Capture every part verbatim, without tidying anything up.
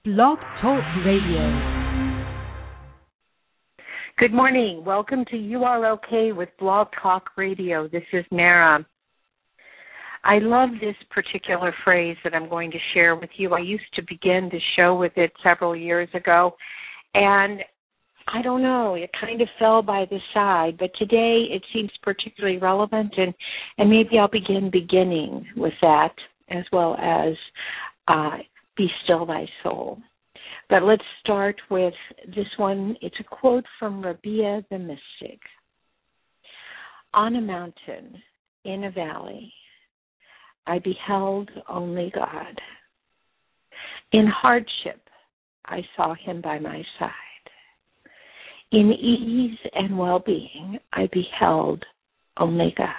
Blog Talk Radio. Good morning. Welcome to You Are Okay with Blog Talk Radio. This is Nara. I love this particular phrase that I'm going to share with you. I used to begin the show with it several years ago, and I don't know, it kind of fell by the side, but today it seems particularly relevant, and, and maybe I'll begin beginning with that as well as uh, Be Still Thy Soul. But let's start with this one. It's a quote from Rabia the Mystic. On a mountain, in a valley, I beheld only God. In hardship, I saw him by my side. In ease and well-being, I beheld only God.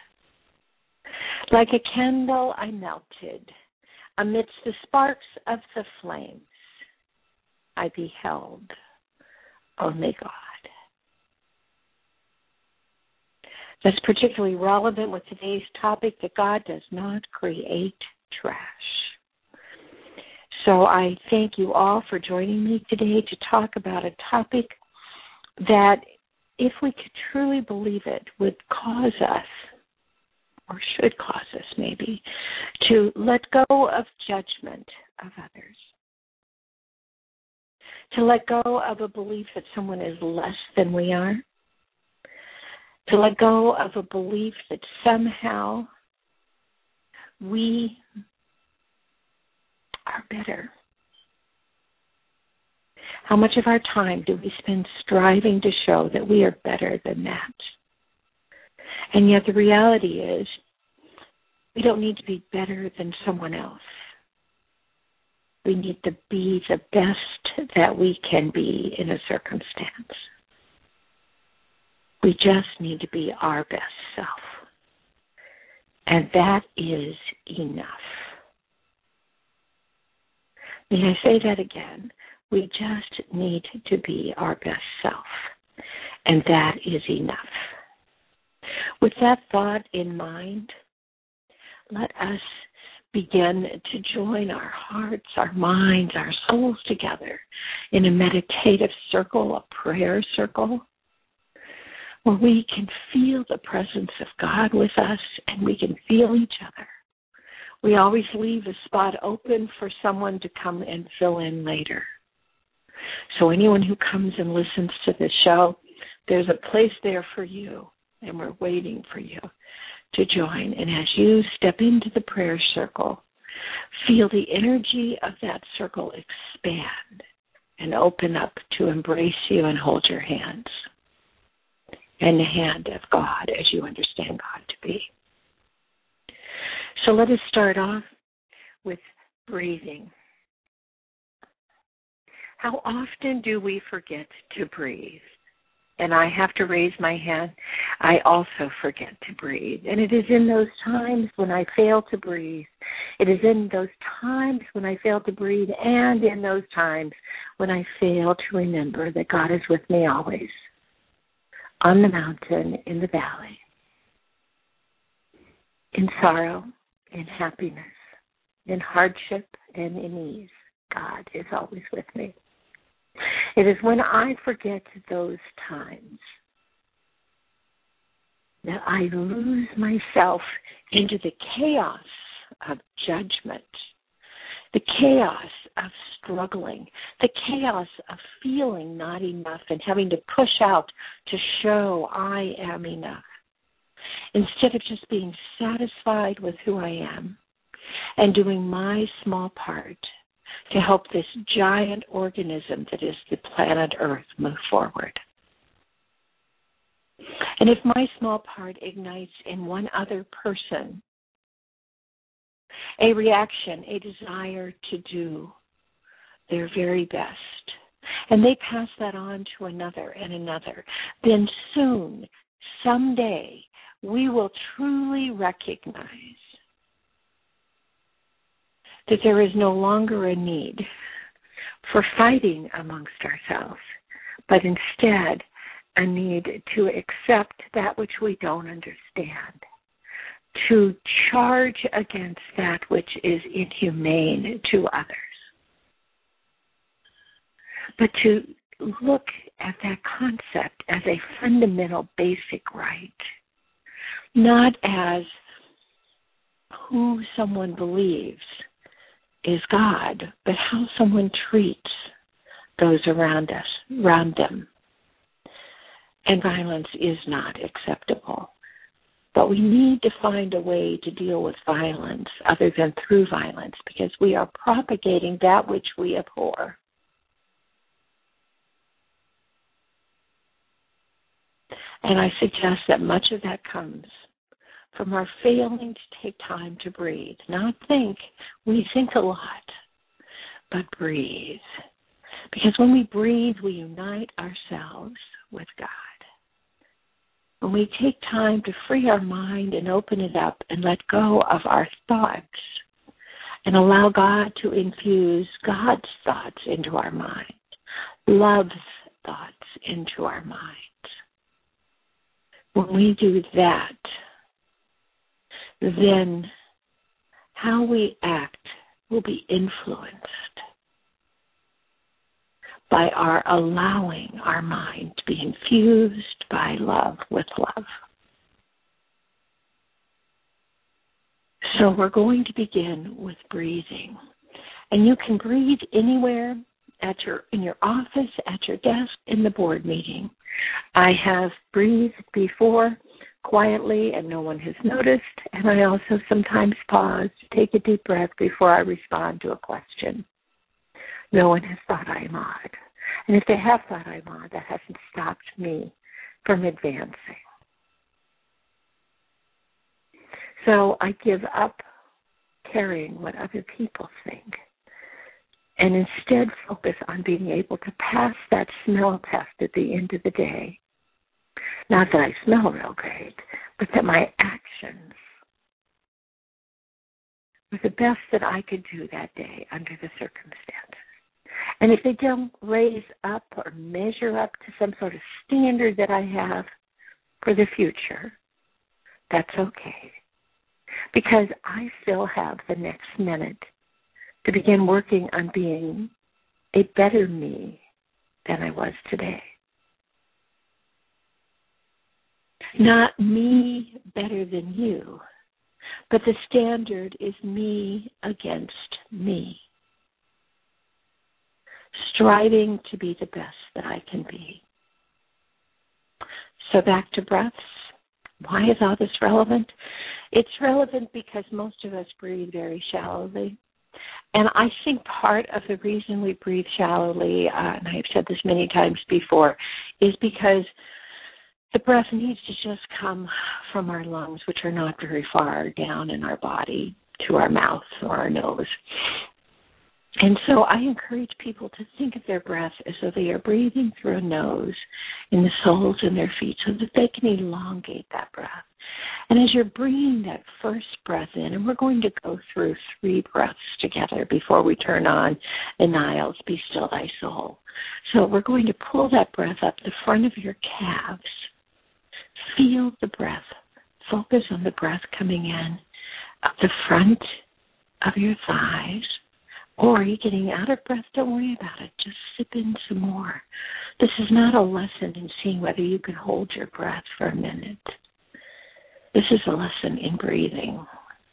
Like a candle, I melted. Amidst the sparks of the flames, I beheld only God. That's particularly relevant with today's topic that God does not create trash. So I thank you all for joining me today to talk about a topic that, if we could truly believe it, would cause us, or should cause us maybe, to let go of judgment of others. To let go of a belief that someone is less than we are. To let go of a belief that somehow we are better. How much of our time do we spend striving to show that we are better than that? And yet the reality is, we don't need to be better than someone else. We need to be the best that we can be in a circumstance. We just need to be our best self. And that is enough. May I say that again? We just need to be our best self. And that is enough. With that thought in mind, let us begin to join our hearts, our minds, our souls together in a meditative circle, a prayer circle, where we can feel the presence of God with us and we can feel each other. We always leave a spot open for someone to come and fill in later. So anyone who comes and listens to the show, there's a place there for you, and we're waiting for you to join. And as you step into the prayer circle, feel the energy of that circle expand and open up to embrace you and hold your hands and the hand of God as you understand God to be. So let us start off with breathing. How often do we forget to breathe? And I have to raise my hand. I also forget to breathe. And it is in those times when I fail to breathe. It is in those times when I fail to breathe, and in those times when I fail to remember that God is with me always, on the mountain, in the valley, in sorrow, in happiness, in hardship, and in ease. God is always with me. It is when I forget those times that I lose myself into the chaos of judgment, the chaos of struggling, the chaos of feeling not enough and having to push out to show I am enough, instead of just being satisfied with who I am and doing my small part to help this giant organism that is the planet Earth move forward. And if my small part ignites in one other person a reaction, a desire to do their very best, and they pass that on to another and another, then soon, someday, we will truly recognize that there is no longer a need for fighting amongst ourselves, but instead a need to accept that which we don't understand, to charge against that which is inhumane to others. but to look at that concept as a fundamental basic right, not as who someone believes is God, but how someone treats those around us, around them. And violence is not acceptable. But we need to find a way to deal with violence other than through violence, because we are propagating that which we abhor. And I suggest that much of that comes from our failing to take time to breathe, not think. We think a lot, but breathe. Because when we breathe, we unite ourselves with God. When we take time to free our mind and open it up and let go of our thoughts and allow God to infuse God's thoughts into our mind, love's thoughts into our minds. When we do that, then how we act will be influenced by our allowing our mind to be infused by love with love. So we're going to begin with breathing. And you can breathe anywhere, at your in your office, at your desk, in the board meeting. I have breathed before quietly and no one has noticed, and I also sometimes pause to take a deep breath before I respond to a question. No one has thought I am odd. And if they have thought I'm odd, that hasn't stopped me from advancing. So I give up caring what other people think and instead focus on being able to pass that smell test at the end of the day. Not that I smell real great, but that my actions were the best that I could do that day under the circumstances. And if they don't raise up or measure up to some sort of standard that I have for the future, that's okay. Because I still have the next minute to begin working on being a better me than I was today. Not me better than you, but the standard is me against me. Striving to be the best that I can be. So back to breaths. Why is all this relevant? It's relevant because most of us breathe very shallowly. And I think part of the reason we breathe shallowly, uh, and I've said this many times before, is because the breath needs to just come from our lungs, which are not very far down in our body, to our mouth or our nose. And so I encourage people to think of their breath as though they are breathing through a nose in the soles of their feet so that they can elongate that breath. And as you're bringing that first breath in, and we're going to go through three breaths together before we turn on Anil's Be Still Thy Soul. So we're going to pull that breath up the front of your calves. Feel the breath. Focus on the breath coming in up the front of your thighs. Or are you getting out of breath? Don't worry about it. Just sip in some more. This is not a lesson in seeing whether you can hold your breath for a minute. This is a lesson in breathing.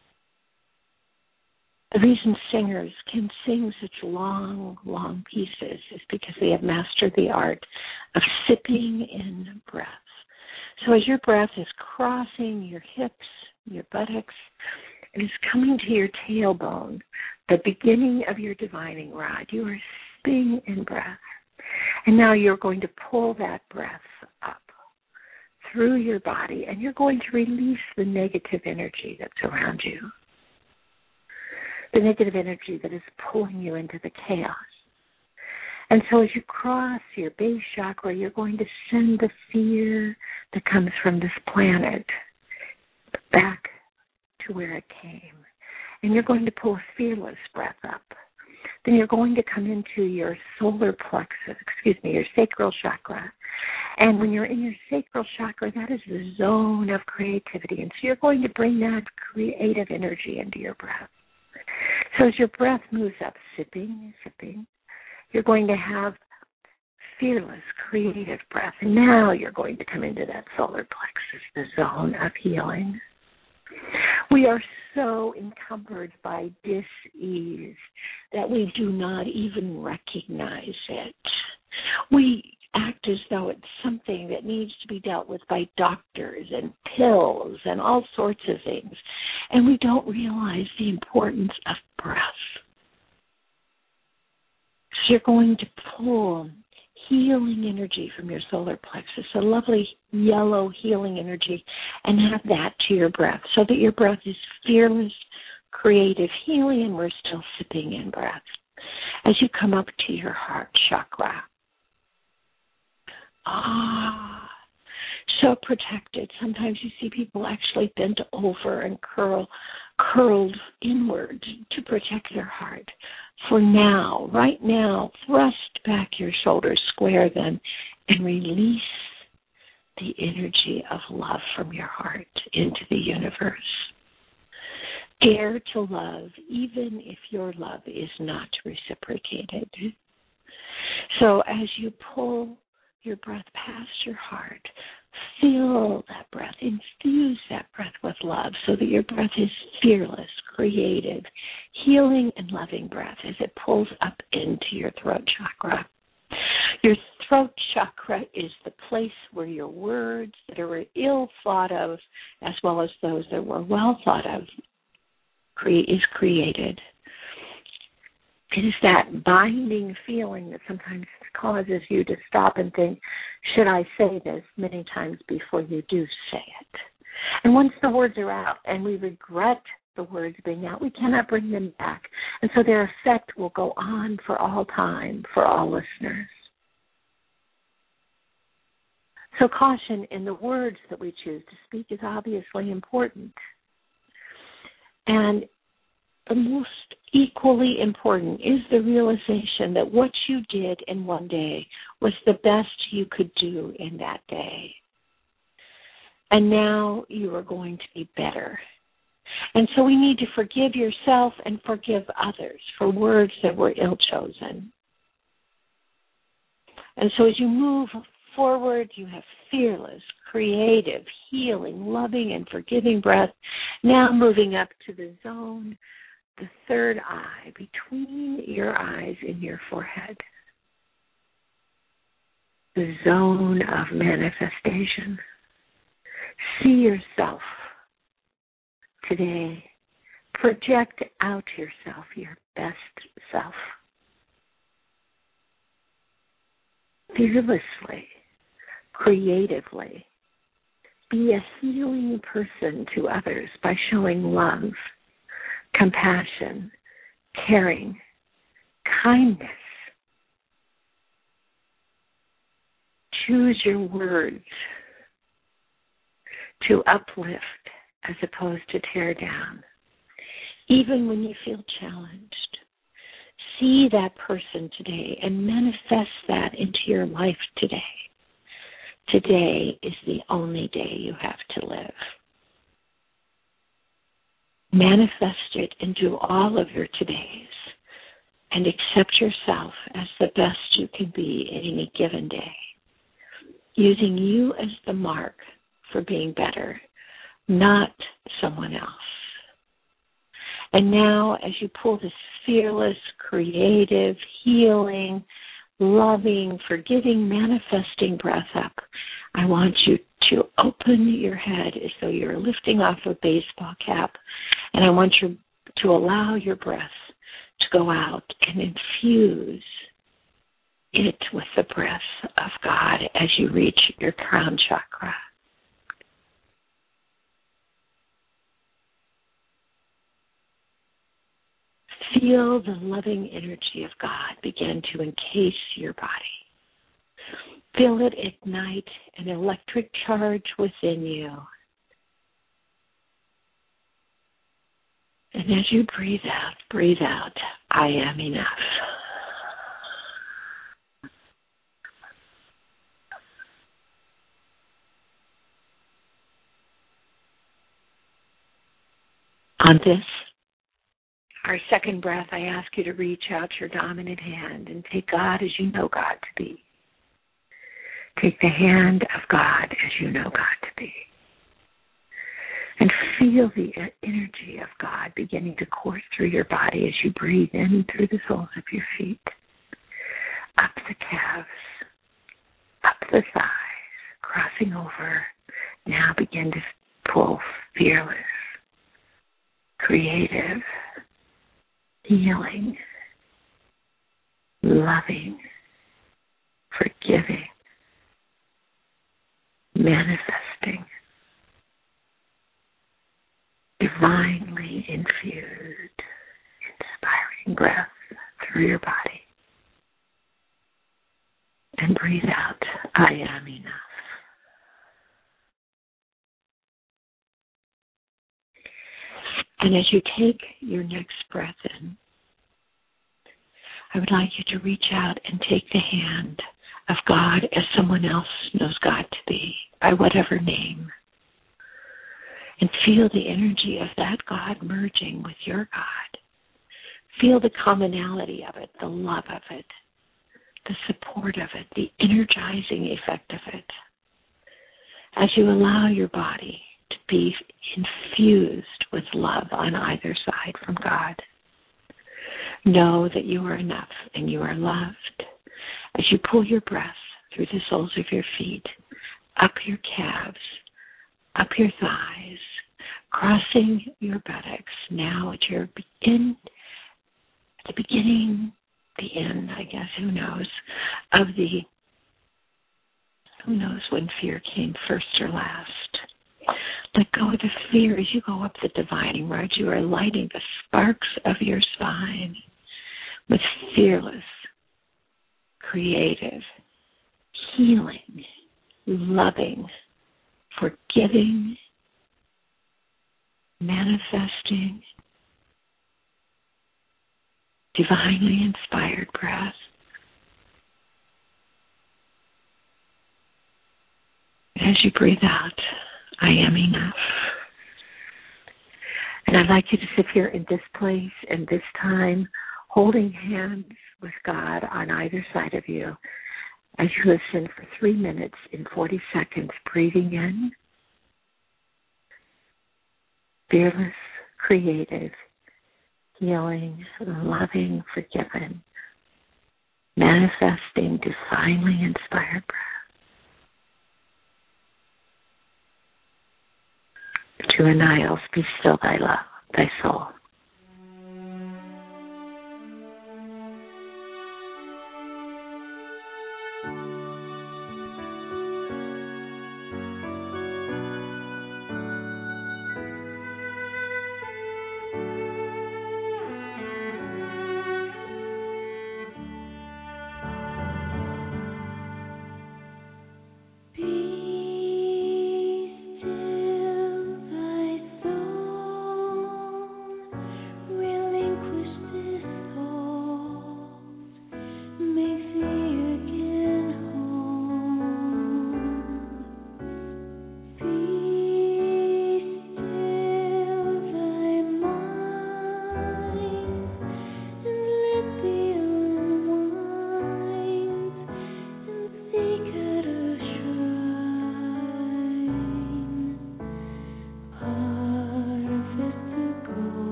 The reason singers can sing such long, long pieces is because they have mastered the art of sipping in breath. So as your breath is crossing your hips, your buttocks, it is coming to your tailbone, the beginning of your divining rod. You are sipping in breath. And now you're going to pull that breath up through your body, and you're going to release the negative energy that's around you, the negative energy that is pulling you into the chaos. And so as you cross your base chakra, you're going to send the fear that comes from this planet back to where it came. And you're going to pull a fearless breath up. Then you're going to come into your solar plexus, excuse me, your sacral chakra. And when you're in your sacral chakra, that is the zone of creativity. And so you're going to bring that creative energy into your breath. So as your breath moves up, sipping, sipping, you're going to have fearless, creative breath. And now you're going to come into that solar plexus, the zone of healing. We are so encumbered by dis-ease that we do not even recognize it. We act as though it's something that needs to be dealt with by doctors and pills and all sorts of things. And we don't realize the importance of breath. So you're going to pull healing energy from your solar plexus, a lovely yellow healing energy, and add that to your breath so that your breath is fearless, creative, healing, and we're still sipping in breath. As you come up to your heart chakra, ah, so protected. Sometimes you see people actually bent over and curl, curled inward to protect their heart. For now, right now, thrust back your shoulders, square them, and release the energy of love from your heart into the universe. Dare to love, even if your love is not reciprocated. So as you pull your breath past your heart, fill that breath, infuse that breath with love so that your breath is fearless, creative, healing and loving breath as it pulls up into your throat chakra. Your throat chakra is the place where your words that are ill thought of, as well as those that were well thought of, cre- is created. It is that binding feeling that sometimes causes you to stop and think, should I say this, many times before you do say it. And once the words are out and we regret the words being out, we cannot bring them back. And so their effect will go on for all time, for all listeners. So caution in the words that we choose to speak is obviously important. And the most equally important is the realization that what you did in one day was the best you could do in that day. And now you are going to be better. And so we need to forgive yourself and forgive others for words that were ill-chosen. And so as you move forward, you have fearless, creative, healing, loving, and forgiving breath. Now moving up to the zone, the third eye, between your eyes and your forehead. The zone of manifestation. See yourself today. Project out yourself, your best self. Fearlessly, creatively. Be a healing person to others by showing love, compassion, caring, kindness. Choose your words to uplift as opposed to tear down. Even when you feel challenged, see that person today and manifest that into your life today. Today is the only day you have to live. Manifest it into all of your todays and accept yourself as the best you can be in any given day, using you as the mark for being better, not someone else. And now as you pull this fearless, creative, healing, loving, forgiving, manifesting breath up, I want you to open your head as though you're lifting off a baseball cap, and I want you to allow your breath to go out and infuse it with the breath of God as you reach your crown chakra. Feel the loving energy of God begin to encase your body. Feel it ignite an electric charge within you. And as you breathe out, breathe out, I am enough. On this, our second breath, I ask you to reach out your dominant hand and take God as you know God to be. Take the hand of God as you know God to be. And feel the energy of God beginning to course through your body as you breathe in through the soles of your feet, up the calves, up the thighs, crossing over. Now begin to pull fearless, creative, healing, loving, forgiving, manifesting, divinely infused, inspiring breath through your body. And breathe out, I am enough. And as you take your next breath in, I would like you to reach out and take the hand of God as someone else knows God to be, by whatever name. And feel the energy of that God merging with your God. Feel the commonality of it, the love of it, the support of it, the energizing effect of it. As you allow your body to be infused with love on either side from God, know that you are enough and you are loved. As you pull your breath through the soles of your feet, up your calves, up your thighs, crossing your buttocks, now at your begin, at the beginning, the end, I guess, who knows, of the, who knows when fear came first or last. Let go of the fear as you go up the divining rod. You are lighting the sparks of your spine with fearless, creative, healing, loving, forgiving, manifesting, divinely inspired breath. As you breathe out, I am enough. And I'd like you to sit here in this place and this time, holding hands with God on either side of you as you listen for three minutes and forty seconds, breathing in, fearless, creative, healing, loving, forgiven, manifesting, divinely inspired breath. To Aniles, be still thy love, thy soul.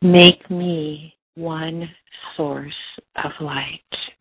Make me one source of light.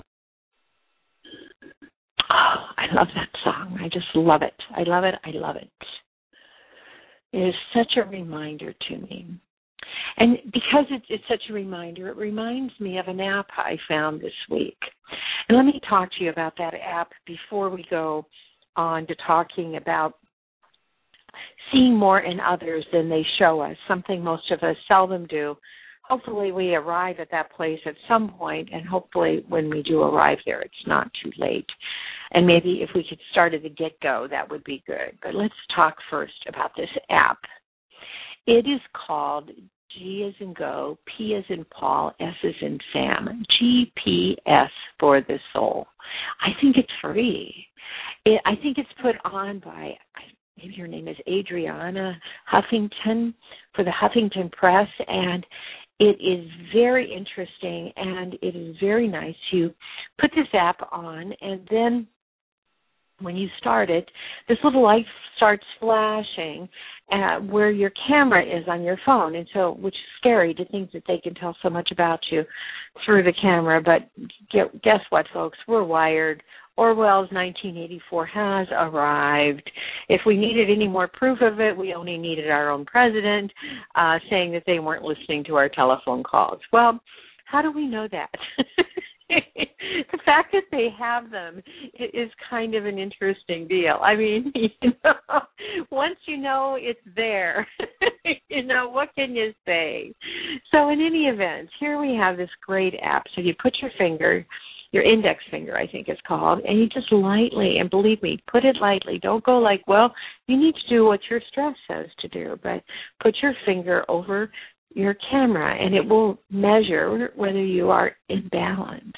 Oh, I love that song. I just love it. I love it. I love it. It is such a reminder to me. And because it's, it's such a reminder, it reminds me of an app I found this week. And let me talk to you about that app before we go on to talking about seeing more in others than they show us, something most of us seldom do. Hopefully we arrive at that place at some point, and hopefully when we do arrive there, it's not too late. And maybe if we could start at the get-go, that would be good. But let's talk first about this app. It is called G as in go, P as in Paul, S as in Sam, G P S for the soul. I think it's free. It, I think it's put on by, maybe her name is Adriana Huffington for the Huffington Press, and it is very interesting, and it is very nice. You put this app on, and then when you start it, this little light starts flashing uh, where your camera is on your phone, and so, which is scary to think that they can tell so much about you through the camera, but get, guess what, folks? We're wired. Orwell's nineteen eighty-four has arrived. If we needed any more proof of it, we only needed our own president uh, saying that they weren't listening to our telephone calls. Well, how do we know that? The fact that they have them is kind of an interesting deal. I mean, you know, once you know it's there, you know, what can you say? So in any event, here we have this great app. So you put your finger, your index finger, I think it's called, and you just lightly, and believe me, put it lightly. Don't go like, well, you need to do what your stress says to do, but put your finger over your camera, and it will measure whether you are in balance.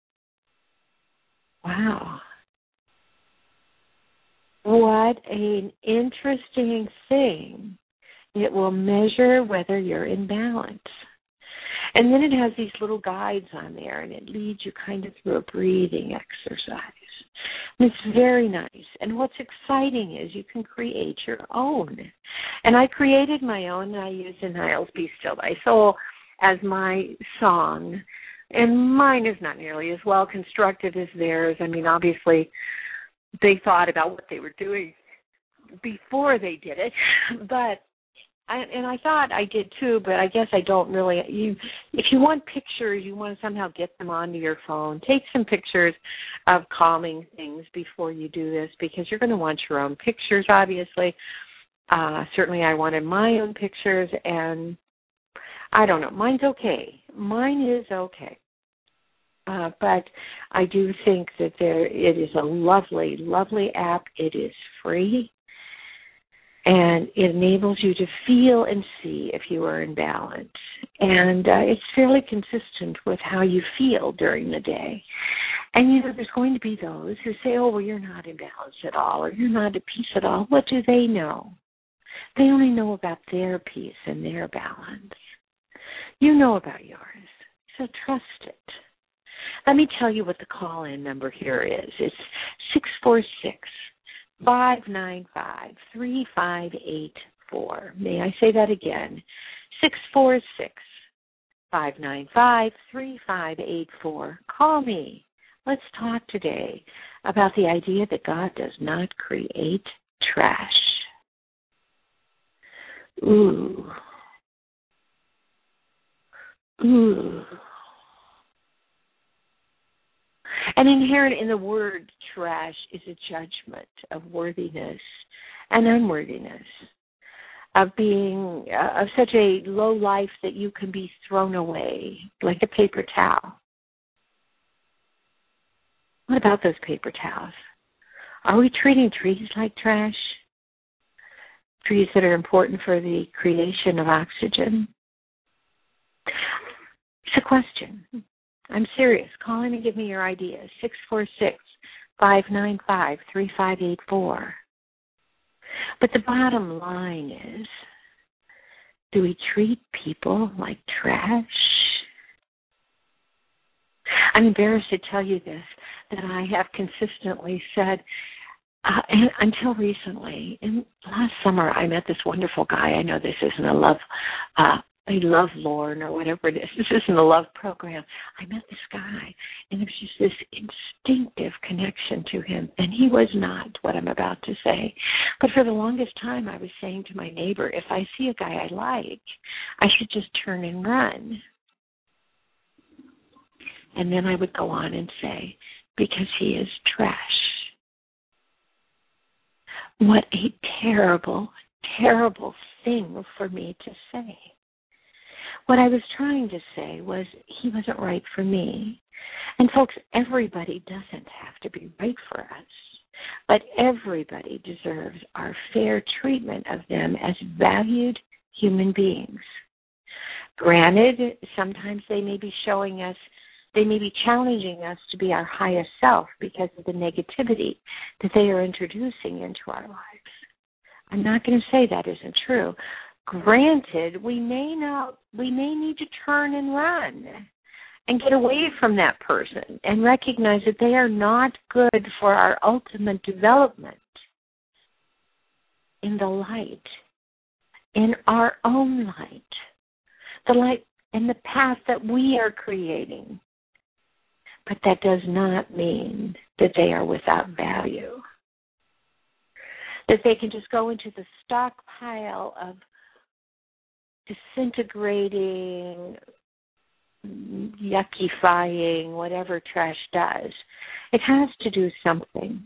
Wow. What an interesting thing. It will measure whether you're in balance. And then it has these little guides on there, and it leads you kind of through a breathing exercise. And it's very nice. And what's exciting is you can create your own. And I created my own, and I used "And I'll Be Still Thy Soul" as my song. And mine is not nearly as well constructed as theirs. I mean, obviously, they thought about what they were doing before they did it. But I, and I thought I did too, but I guess I don't really. You, if you want pictures, you want to somehow get them onto your phone. Take some pictures of calming things before you do this, because you're going to want your own pictures, obviously. Uh, certainly I wanted my own pictures, and I don't know. Mine's okay. Mine is okay. Uh, but I do think that there it is a lovely, lovely app. It is free. And it enables you to feel and see if you are in balance. And uh, it's fairly consistent with how you feel during the day. And, you know, there's going to be those who say, oh, well, you're not in balance at all, or you're not at peace at all. What do they know? They only know about their peace and their balance. You know about yours, so trust it. Let me tell you what the call-in number here is. It's six four six, five nine five, three five eight four. May I say that again? six four six, five nine five, three five eight four. Call me. Let's talk today about the idea that God does not create trash. Ooh. Ooh. And inherent in the word trash is a judgment of worthiness and unworthiness, of being uh, of such a low life that you can be thrown away like a paper towel. What about those paper towels? Are we treating trees like trash? Trees that are important for the creation of oxygen? It's a question. I'm serious. Call in and give me your ideas. six four six, five nine five, three five eight four. But the bottom line is, do we treat people like trash? I'm embarrassed to tell you this, that I have consistently said, uh, and until recently, and last summer I met this wonderful guy. I know this isn't a love uh, a love Lorne or whatever it is. This isn't a love program. I met this guy, and it was just this instinctive connection to him, and he was not what I'm about to say. But for the longest time, I was saying to my neighbor, if I see a guy I like, I should just turn and run. And then I would go on and say, because he is trash. What a terrible, terrible thing for me to say. What I was trying to say was he wasn't right for me. And folks, everybody doesn't have to be right for us, but everybody deserves our fair treatment of them as valued human beings. Granted, sometimes they may be showing us, they may be challenging us to be our highest self because of the negativity that they are introducing into our lives. I'm not going to say that isn't true. Granted, we may not, we may need to turn and run and get away from that person and recognize that they are not good for our ultimate development in the light, in our own light, the light and the path that we are creating. But that does not mean that they are without value, that they can just go into the stockpile of disintegrating, yuckifying, whatever trash does. It has to do something.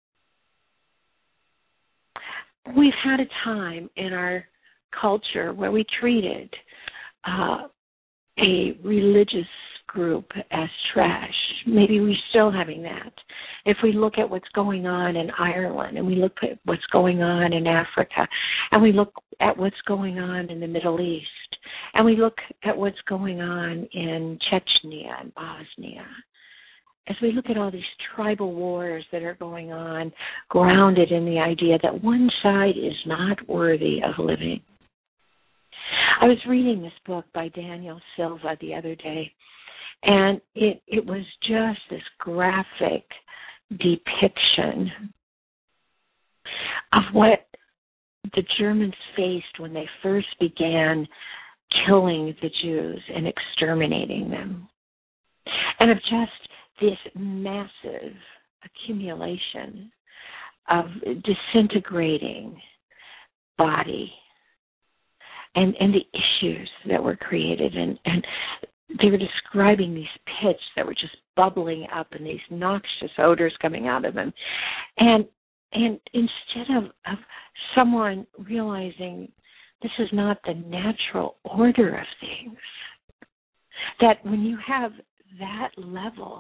We've had a time in our culture where we treated uh, a religious group as trash. Maybe we're still having that. If we look at what's going on in Ireland, and we look at what's going on in Africa, and we look at what's going on in the Middle East, and we look at what's going on in Chechnya and Bosnia, as we look at all these tribal wars that are going on, grounded in the idea that one side is not worthy of living. I was reading this book by Daniel Silva the other day, and it, it was just this graphic depiction of what the Germans faced when they first began killing the Jews and exterminating them. And of just this massive accumulation of disintegrating body and, and the issues that were created. And, and they were describing these pits that were just bubbling up and these noxious odors coming out of them. And and instead of, of someone realizing this is not the natural order of things, that when you have that level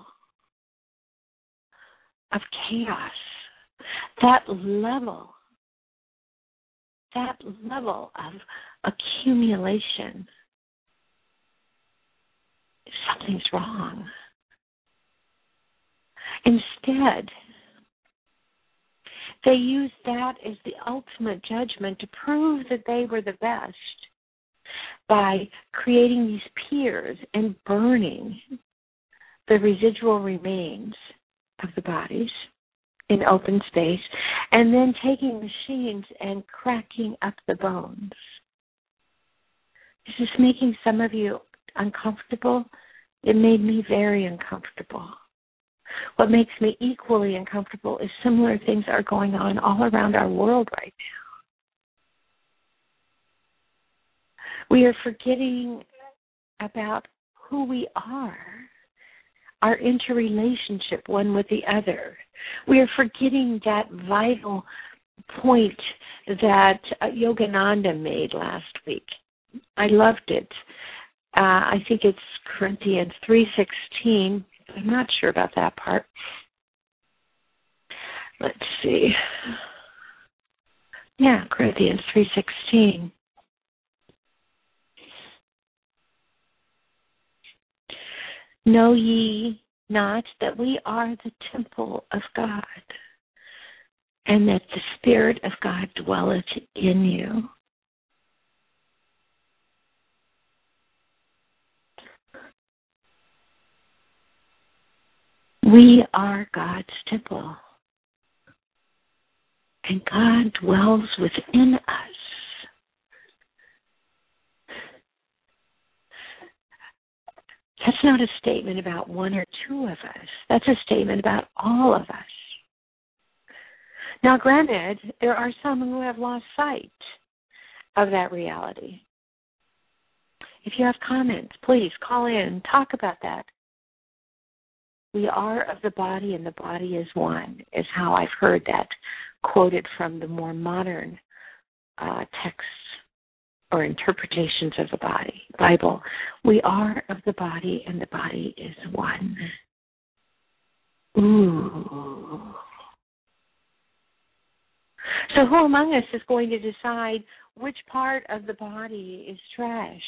of chaos, that level, that level of accumulation, something's wrong. Instead, they used that as the ultimate judgment to prove that they were the best by creating these piers and burning the residual remains of the bodies in open space, and then taking machines and cracking up the bones. Is this making some of you uncomfortable? It made me very uncomfortable. What makes me equally uncomfortable is similar things are going on all around our world right now. We are forgetting about who we are, our interrelationship one with the other. We are forgetting that vital point that Yogananda made last week. I loved it. Uh, I think it's Corinthians three sixteen. I'm not sure about that part. Let's see. Yeah, Corinthians three sixteen. Know ye not that we are the temple of God, and that the Spirit of God dwelleth in you? We are God's temple, and God dwells within us. That's not a statement about one or two of us. That's a statement about all of us. Now, granted, there are some who have lost sight of that reality. If you have comments, please call in, talk about that. We are of the body and the body is one, is how I've heard that quoted from the more modern uh, texts or interpretations of the body, Bible. We are of the body and the body is one. Ooh. So who among us is going to decide which part of the body is trash?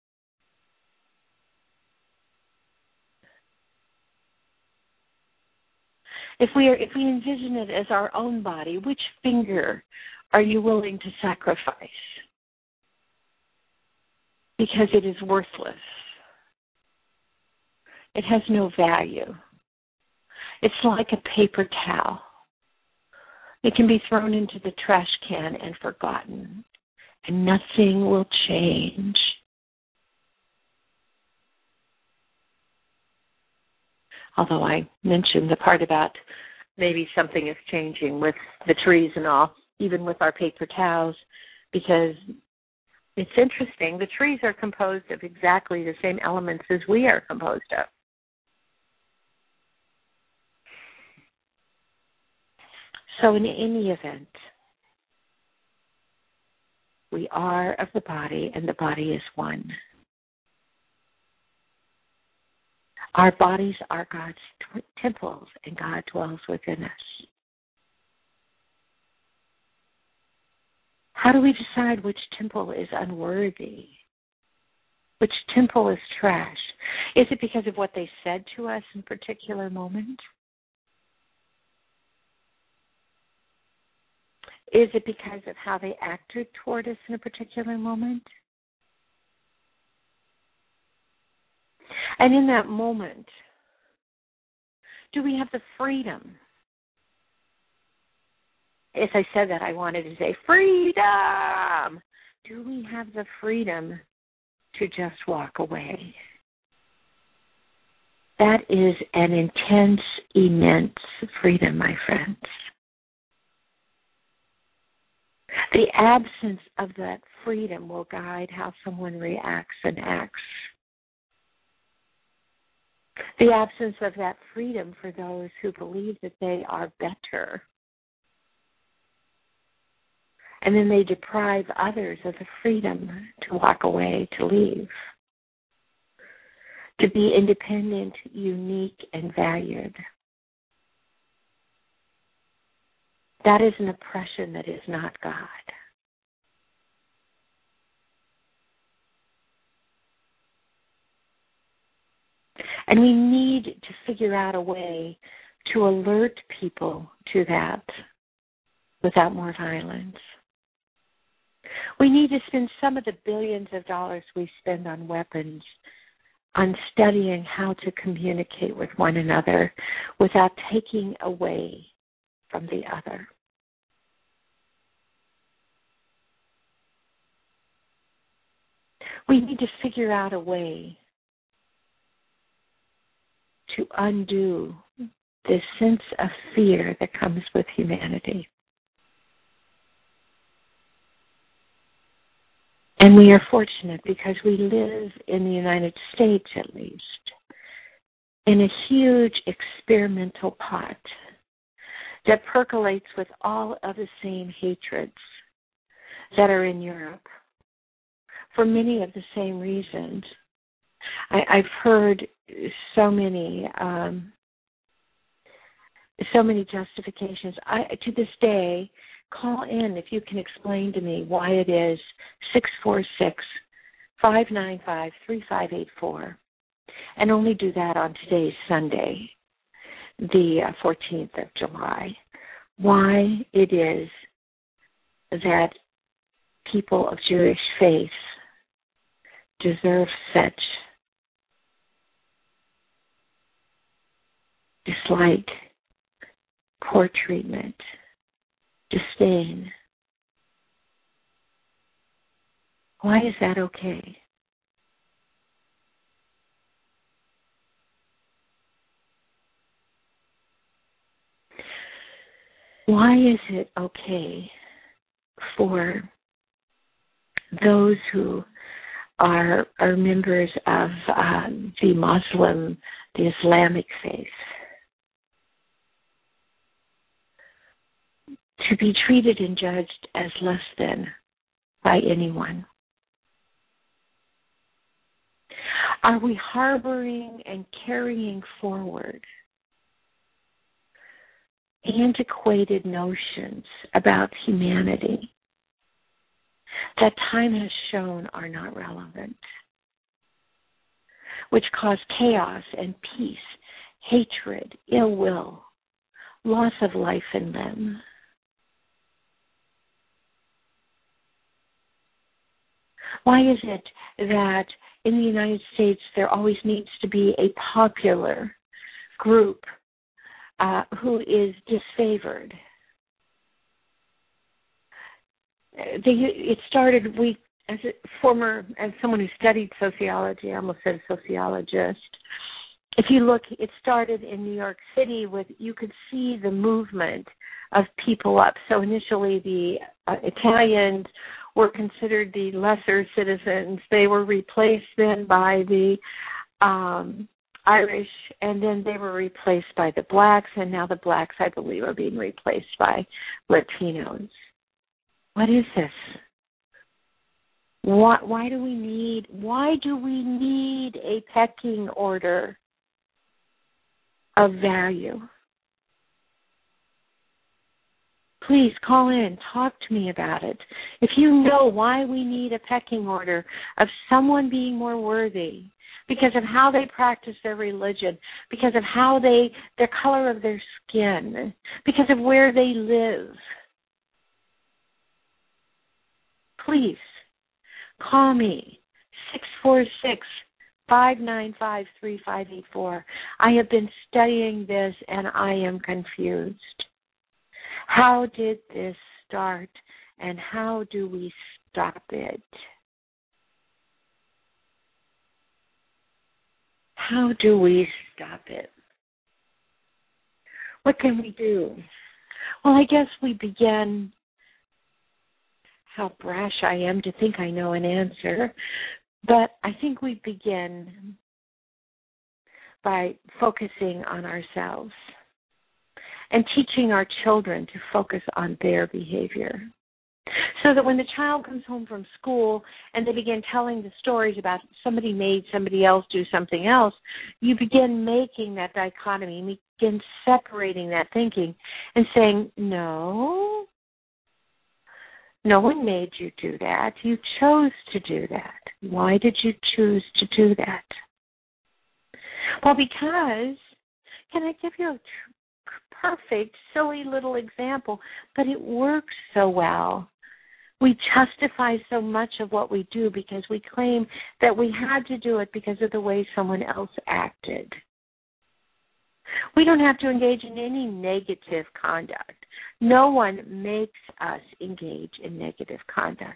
If we are, if we envision it as our own body, which finger are you willing to sacrifice? Because it is worthless. It has no value. It's like a paper towel. It can be thrown into the trash can and forgotten, and nothing will change. Although I mentioned the part about maybe something is changing with the trees and all, even with our paper towels, because it's interesting. The trees are composed of exactly the same elements as we are composed of. So in any event, we are of the body and the body is one. Our bodies are God's t- temples and God dwells within us. How do we decide which temple is unworthy? Which temple is trash? Is it because of what they said to us in a particular moment? Is it because of how they acted toward us in a particular moment? And in that moment, do we have the freedom? As I said that, I wanted to say, freedom! Do we have the freedom to just walk away? That is an intense, immense freedom, my friends. The absence of that freedom will guide how someone reacts and acts. The absence of that freedom for those who believe that they are better. And then they deprive others of the freedom to walk away, to leave, to be independent, unique, and valued. That is an oppression that is not God. And we need to figure out a way to alert people to that without more violence. We need to spend some of the billions of dollars we spend on weapons on studying how to communicate with one another without taking away from the other. We need to figure out a way to undo this sense of fear that comes with humanity. And we are fortunate because we live in the United States, at least, in a huge experimental pot that percolates with all of the same hatreds that are in Europe for many of the same reasons. I, I've heard so many, um, so many justifications. I, to this day, call in if you can explain to me why it is six four six, five nine five, three five eight four. And only do that on today's Sunday, the fourteenth of July. Why it is that people of Jewish faith deserve such dislike, poor treatment, disdain. Why is that okay? Why is it okay for those who are are members of uh, the Muslim, the Islamic faith, to be treated and judged as less than by anyone? Are we harboring and carrying forward antiquated notions about humanity that time has shown are not relevant, which cause chaos and peace, hatred, ill will, loss of life and limb? Why is it that in the United States there always needs to be a popular group uh, who is disfavored? They, it started, we, as a former, as someone who studied sociology, I almost said a sociologist, if you look, it started in New York City with, you could see the movement of people up. So initially the uh, Italians were considered the lesser citizens. They were replaced then by the um, Irish, and then they were replaced by the blacks, and now the blacks, I believe, are being replaced by Latinos. What is this? Why, why do we need, why do we need a pecking order of value? Please call in, talk to me about it. If you know why we need a pecking order of someone being more worthy because of how they practice their religion, because of how they, their color of their skin, because of where they live, please call me, six four six, five nine five, three five eight four. I have been studying this and I am confused. How did this start and how do we stop it? How do we stop it? What can we do? Well, I guess we begin. How brash I am to think I know an answer, but I think we begin by focusing on ourselves and teaching our children to focus on their behavior. So that when the child comes home from school and they begin telling the stories about somebody made somebody else do something else, you begin making that dichotomy, you begin separating that thinking and saying, no, no one made you do that. You chose to do that. Why did you choose to do that? Well, because, can I give you a perfect, silly little example, but it works so well. We justify so much of what we do because we claim that we had to do it because of the way someone else acted. We don't have to engage in any negative conduct. No one makes us engage in negative conduct.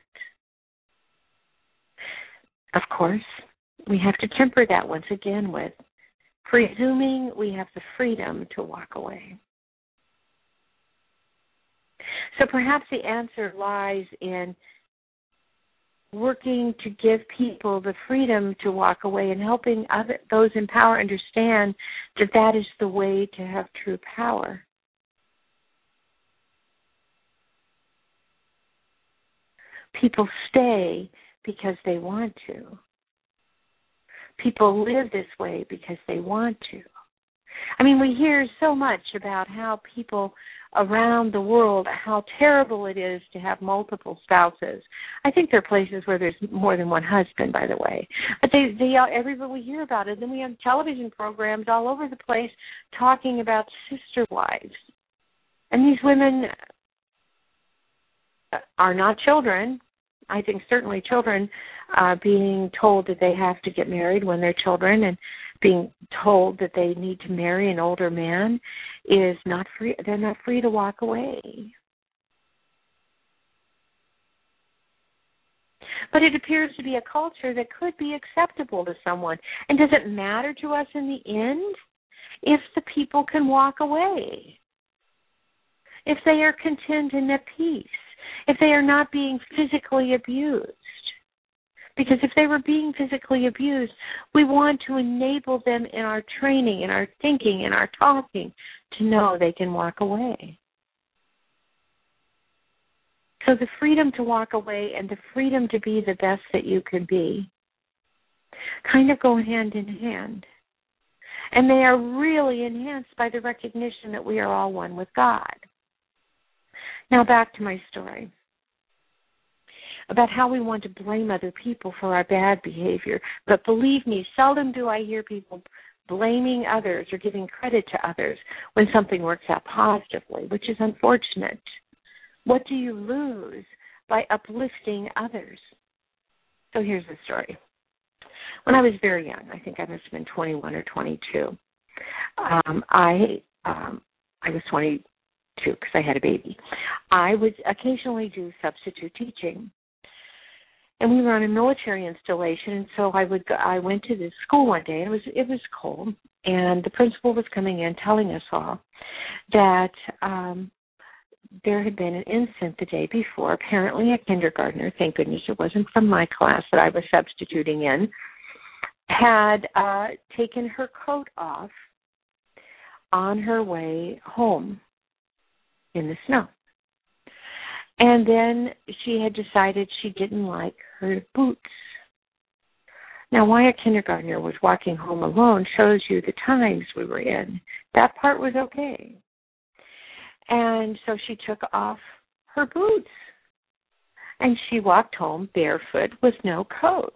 Of course, we have to temper that once again with presuming we have the freedom to walk away. So perhaps the answer lies in working to give people the freedom to walk away and helping other, those in power understand that that is the way to have true power. People stay because they want to. People live this way because they want to. I mean, we hear so much about how people around the world, how terrible it is to have multiple spouses. I think there are places where there's more than one husband, by the way. But they, they, everybody we hear about it. Then we have television programs all over the place talking about sister wives. And these women are not children. I think certainly children uh, being told that they have to get married when they're children and being told that they need to marry an older man is not free. They're not free to walk away. But it appears to be a culture that could be acceptable to someone. And does it matter to us in the end if the people can walk away? if they are content and at peace, if they are not being physically abused. Because if they were being physically abused, we want to enable them in our training, in our thinking, in our talking, to know they can walk away. So the freedom to walk away and the freedom to be the best that you can be kind of go hand in hand. And they are really enhanced by the recognition that we are all one with God. Now back to my story about how we want to blame other people for our bad behavior. But believe me, seldom do I hear people blaming others or giving credit to others when something works out positively, which is unfortunate. What do you lose by uplifting others? So here's the story. When I was very young, I think I must have been twenty-one or twenty-two, um, I um, I was twenty-two because I had a baby. I would occasionally do substitute teaching. And we were on a military installation, and so I would go, I went to this school one day, and it was it was cold, and the principal was coming in telling us all that um, there had been an incident the day before. Apparently a kindergartner, thank goodness it wasn't from my class that I was substituting in, had uh, taken her coat off on her way home in the snow. And then she had decided she didn't like her boots. Now, why a kindergartner was walking home alone shows you the times we were in. That part was okay. And so she took off her boots. And she walked home barefoot with no coat.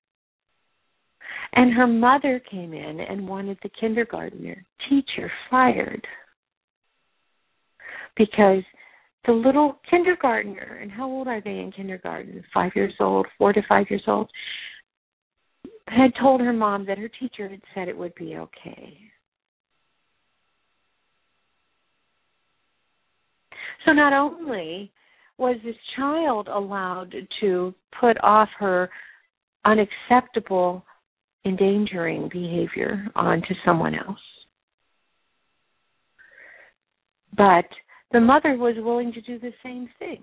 And her mother came in and wanted the kindergartner teacher fired. Because the little kindergartner, and how old are they in kindergarten? Five years old, four to five years old, had told her mom that her teacher had said it would be okay. So not only was this child allowed to put off her unacceptable, endangering behavior onto someone else, but the mother was willing to do the same thing.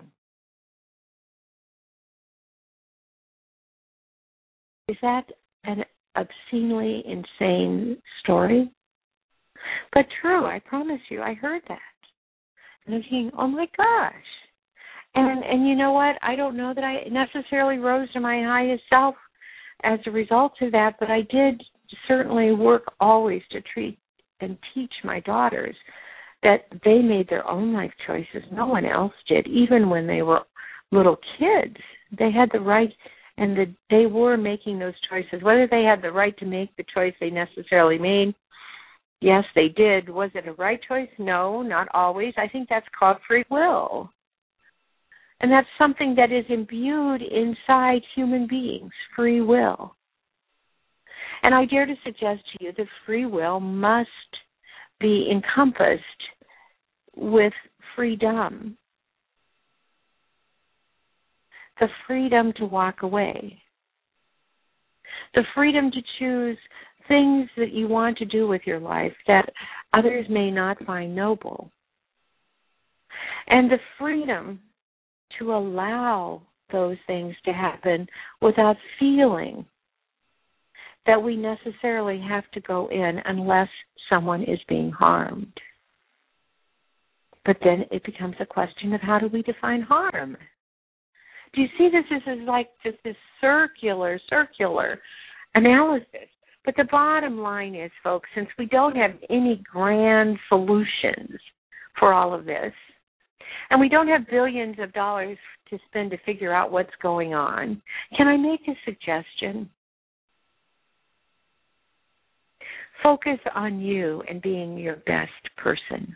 Is that an obscenely insane story? But true, I promise you, I heard that. And I'm thinking, oh my gosh. And and you know what? I don't know that I necessarily rose to my highest self as a result of that, but I did certainly work always to treat and teach my daughters that they made their own life choices. No one else did. Even when they were little kids, they had the right, and the, they were making those choices. Whether they had the right to make the choice they necessarily made, yes, they did. Was it a right choice? No, not always. I think that's called free will. And that's something that is imbued inside human beings, free will. And I dare to suggest to you that free will must be encompassed with freedom. The freedom to walk away. The freedom to choose things that you want to do with your life that others may not find noble. And the freedom to allow those things to happen without feeling that we necessarily have to go in unless someone is being harmed. But then it becomes a question of how do we define harm? Do you see this as like just this circular, circular analysis? But the bottom line is, folks, since we don't have any grand solutions for all of this, and we don't have billions of dollars to spend to figure out what's going on, can I make a suggestion? Focus on you and being your best person.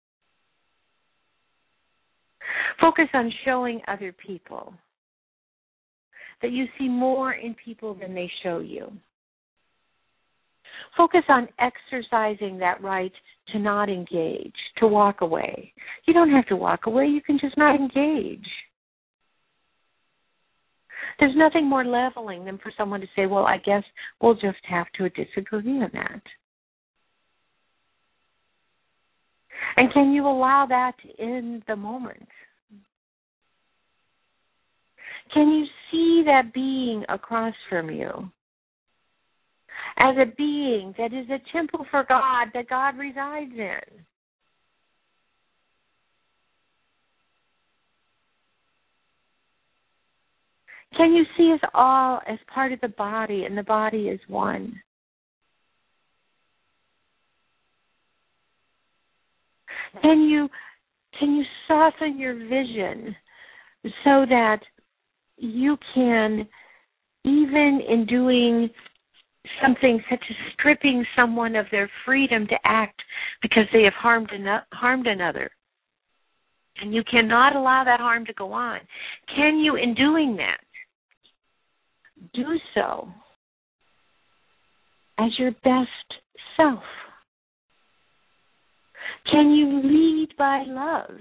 Focus on showing other people that you see more in people than they show you. Focus on exercising that right to not engage, to walk away. You don't have to walk away. You can just not engage. There's nothing more leveling than for someone to say, well, I guess we'll just have to disagree on that. And can you allow that in the moment? Can you see that being across from you as a being that is a temple for God, that God resides in? Can you see us all as part of the body, and the body is one? Can you can you soften your vision so that you can, even in doing something such as stripping someone of their freedom to act because they have harmed an- harmed another, and you cannot allow that harm to go on, can you, in doing that, do so as your best self? Can you lead by love?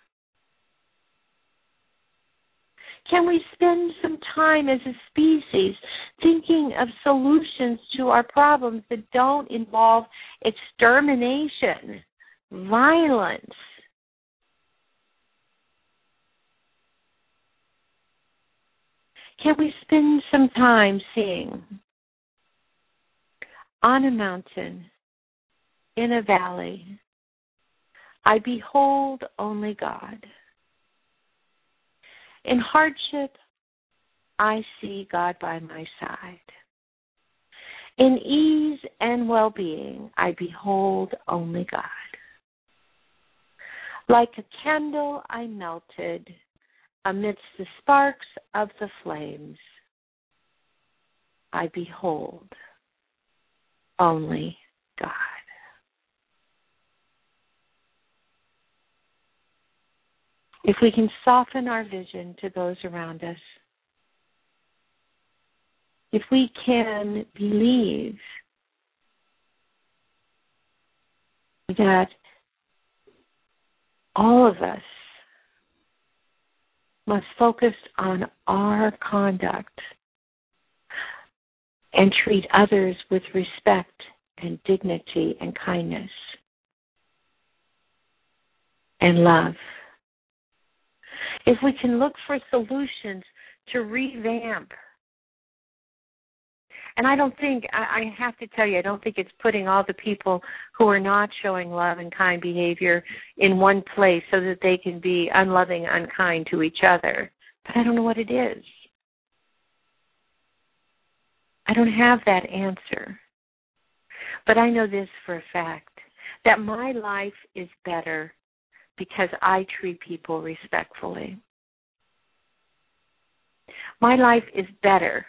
Can we spend some time as a species thinking of solutions to our problems that don't involve extermination, violence? Can we spend some time seeing on a mountain, in a valley, I behold only God. In hardship, I see God by my side. In ease and well-being, I behold only God. Like a candle, I melted amidst the sparks of the flames. I behold only God. If we can soften our vision to those around us, if we can believe that all of us must focus on our conduct and treat others with respect and dignity and kindness and love. If we can look for solutions to revamp, and I don't think, I have to tell you, I don't think it's putting all the people who are not showing love and kind behavior in one place so that they can be unloving, unkind to each other. But I don't know what it is. I don't have that answer. But I know this for a fact, that my life is better because I treat people respectfully. My life is better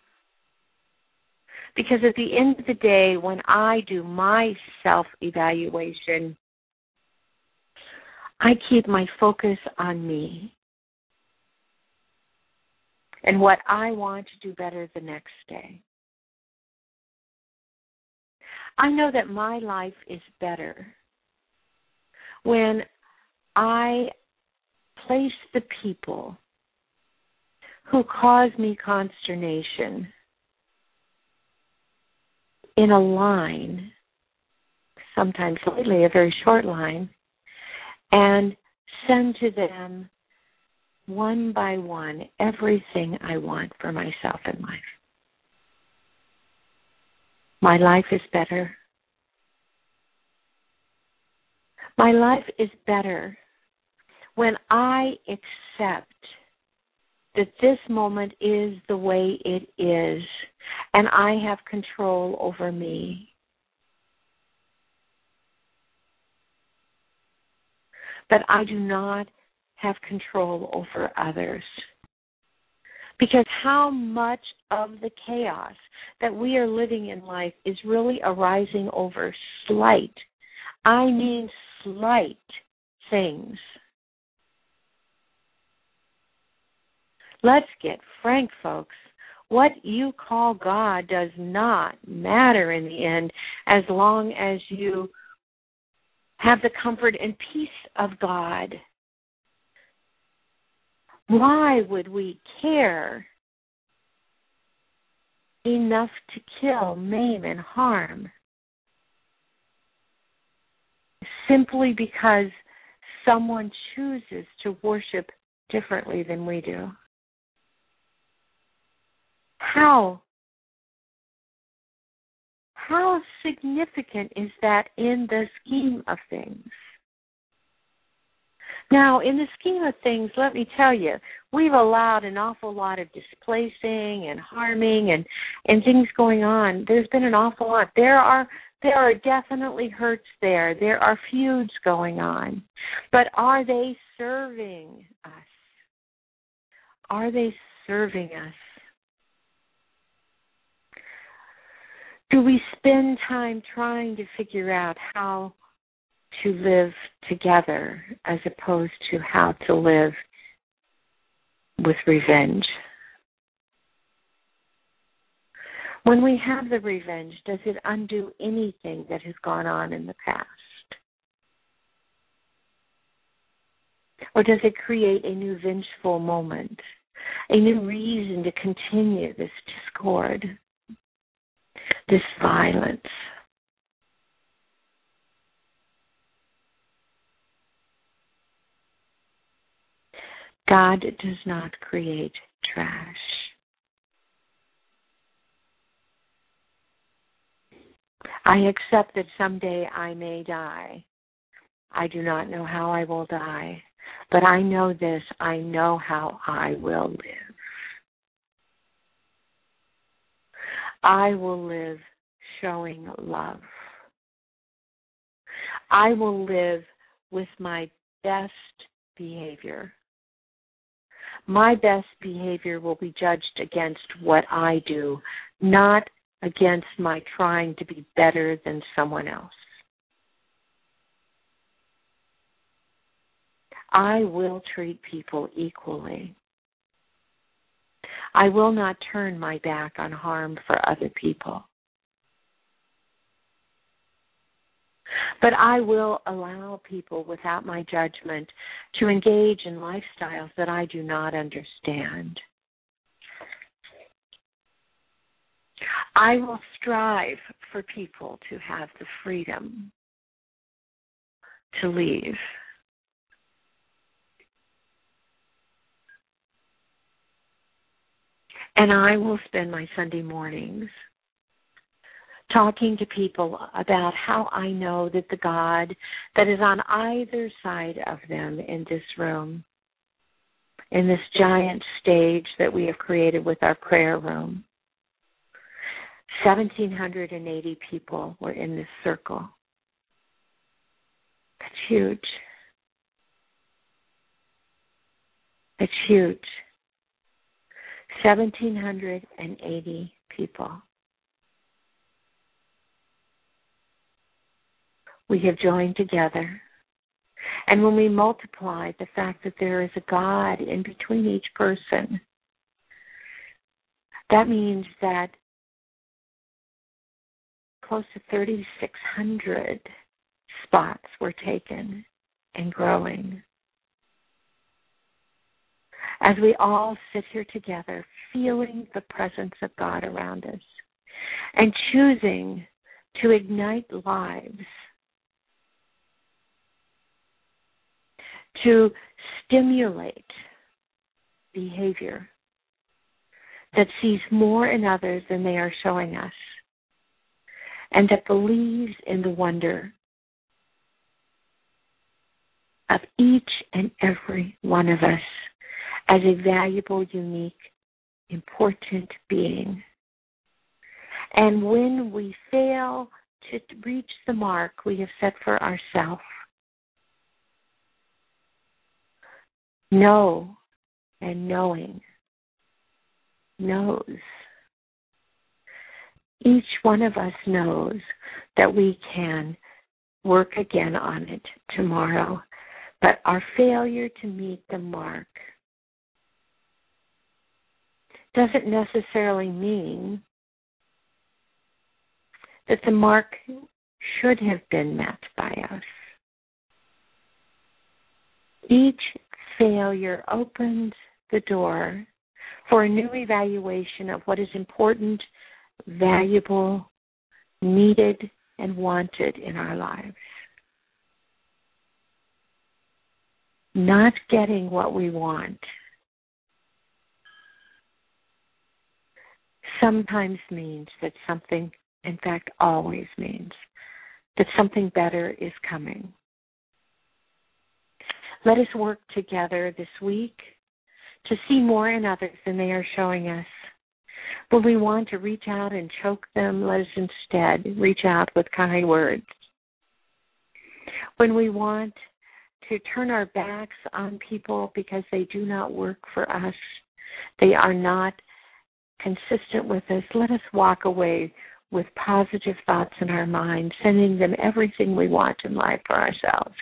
because at the end of the day, when I do my self-evaluation, I keep my focus on me and what I want to do better the next day. I know that my life is better when I place the people who cause me consternation in a line, sometimes lately a very short line, and send to them one by one everything I want for myself in life. My life is better. My life is better when I accept that this moment is the way it is, and I have control over me. But I do not have control over others. Because how much of the chaos that we are living in life is really arising over slight, I mean slight things. Let's get frank, folks. What you call God does not matter in the end as long as you have the comfort and peace of God. Why would we care enough to kill, maim, and harm simply because someone chooses to worship differently than we do? How? How significant is that in the scheme of things? Now, in the scheme of things, let me tell you, we've allowed an awful lot of displacing and harming and, and things going on. There's been an awful lot. There are there are definitely hurts there. There are feuds going on. But are they serving us? Are they serving us? Do we spend time trying to figure out how to live together as opposed to how to live with revenge? When we have the revenge, does it undo anything that has gone on in the past? Or does it create a new vengeful moment, a new reason to continue this discord, this violence? God does not create trash. I accept that someday I may die. I do not know how I will die, but I know this, I know how I will live. I will live showing love. I will live with my best behavior. My best behavior will be judged against what I do, not against my trying to be better than someone else. I will treat people equally. I will not turn my back on harm for other people. But I will allow people without my judgment to engage in lifestyles that I do not understand. I will strive for people to have the freedom to leave. And I will spend my Sunday mornings talking to people about how I know that the God that is on either side of them in this room, in this giant stage that we have created with our prayer room, one thousand seven hundred eighty people were in this circle. That's huge. It's huge. one thousand seven hundred eighty people. We have joined together. And when we multiply the fact that there is a God in between each person, that means that close to three thousand six hundred spots were taken and growing. As we all sit here together, feeling the presence of God around us and choosing to ignite lives, to stimulate behavior that sees more in others than they are showing us, and that believes in the wonder of each and every one of us as a valuable, unique, important being. And when we fail to reach the mark we have set for ourselves, know and knowing knows. Each one of us knows that we can work again on it tomorrow, but our failure to meet the mark doesn't necessarily mean that the mark should have been met by us. Each failure opens the door for a new evaluation of what is important, valuable, needed, and wanted in our lives. not getting what we want sometimes means that something, in fact, always means that something better is coming. Let us work together this week to see more in others than they are showing us. When we want to reach out and choke them, let us instead reach out with kind words. When we want to turn our backs on people because they do not work for us, they are not consistent with us, let us walk away with positive thoughts in our mind, sending them everything we want in life for ourselves.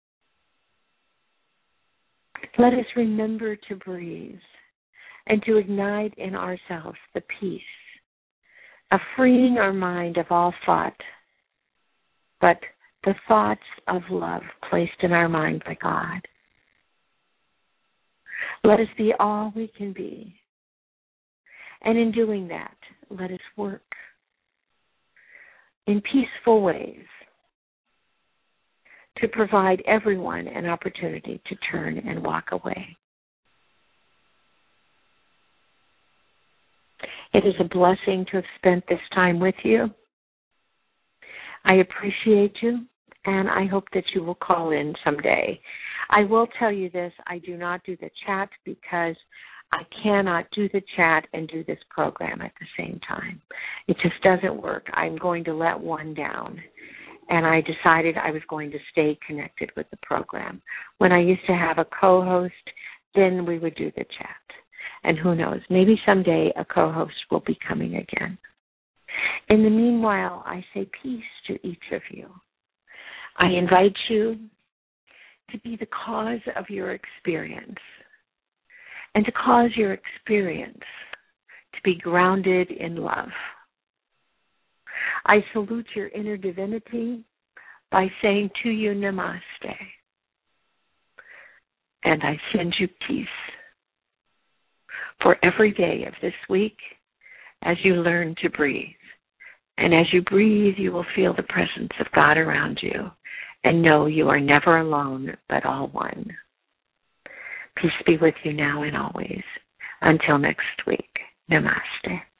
Let us remember to breathe and to ignite in ourselves the peace of freeing our mind of all thought, but the thoughts of love placed in our mind by God. Let us be all we can be. And in doing that, let us work in peaceful ways to provide everyone an opportunity to turn and walk away. It is a blessing to have spent this time with you. I appreciate you, and I hope that you will call in someday. I will tell you this, I do not do the chat because I cannot do the chat and do this program at the same time. It just doesn't work. I'm going to let one down. And I decided I was going to stay connected with the program. When I used to have a co-host, then we would do the chat. And who knows, maybe someday a co-host will be coming again. In the meanwhile, I say peace to each of you. I invite you to be the cause of your experience and to cause your experience to be grounded in love. I salute your inner divinity by saying to you, Namaste. And I send you peace for every day of this week as you learn to breathe. And as you breathe, you will feel the presence of God around you and know you are never alone, but all one. Peace be with you now and always. Until next week, Namaste.